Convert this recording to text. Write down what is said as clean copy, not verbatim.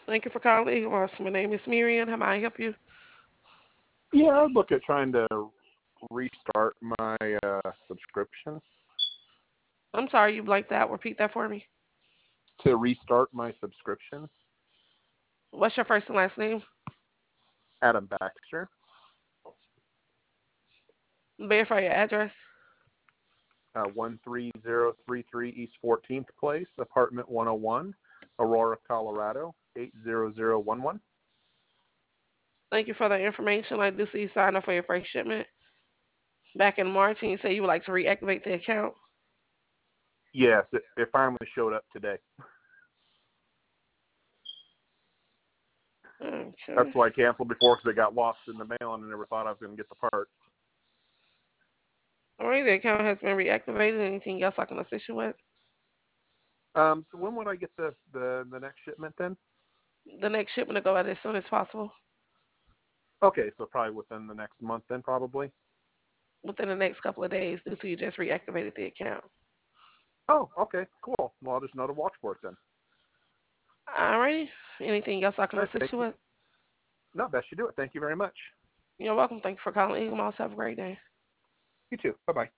Thank you for calling Eagle Moss. My name is Miriam. How may I help you? Yeah, I'd look at trying to restart my subscription. I'm sorry you blanked out. Repeat that for me. To restart my subscription, What's your first and last name? Adam Baxter, Verify your address. 13033 East 14th Place, apartment 101, Aurora, Colorado, 80011. Thank you for the information. I do see you signed up for your first shipment back in March, and you said you would like to reactivate the account. Yes, it finally showed up today. That's Okay. why I canceled before because it got lost in the mail and I never thought I was going to get the part. All right, the account has been reactivated. Anything else I can assist you with? So when would I get the next shipment then? The next shipment will go out as soon as possible. Okay, so probably within the next month then probably. Within the next couple of days, due to you just reactivated the account. Oh, okay, cool. Well, I'll just know to watch for it then. All right. Anything else I can All right, assist thank you you. with? No, that should do it. Thank you very much. You're welcome. Thank you for calling Eagle Moss. Have a great day. You too. Bye-bye.